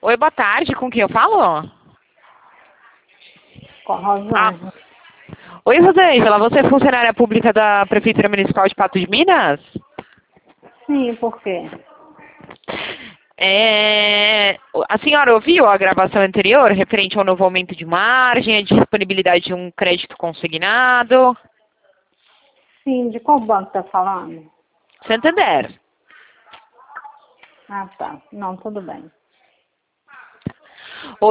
Oi, boa tarde. Com quem eu falo? Com a Rosângela. Oi, Rosângela. Você é funcionária pública da Prefeitura Municipal de Patos de Minas? Sim, por quê? A senhora ouviu a gravação anterior referente ao novo aumento de margem, a disponibilidade de um crédito consignado? Sim, de qual banco tá falando? Santander. Ah, tá. Não, tudo bem.